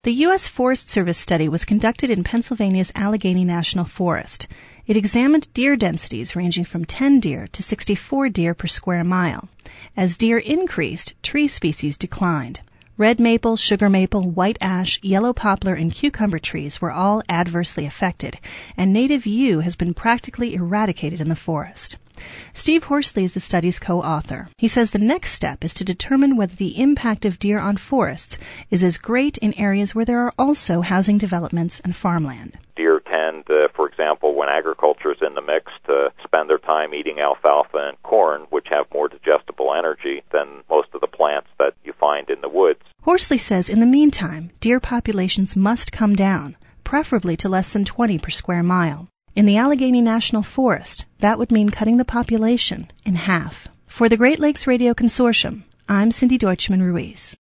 The U.S. Forest Service study was conducted in Pennsylvania's Allegheny National Forest. It examined deer densities ranging from 10 deer to 64 deer per square mile. As deer increased, tree species declined. Red maple, sugar maple, white ash, yellow poplar, and cucumber trees were all adversely affected, and native yew has been practically eradicated in the forest. Steve Horsley is the study's co-author. He says the next step is to determine whether the impact of deer on forests is as great in areas where there are also housing developments and farmland. Deer tend, for example, when agriculture is in the mix, to spend their time eating alfalfa and corn, which have more digestible energy than most of the plants that you find in the woods. Horsley says in the meantime, deer populations must come down, preferably to less than 20 per square mile. In the Allegheny National Forest, that would mean cutting the population in half. For the Great Lakes Radio Consortium, I'm Cindy Deutschman Ruiz.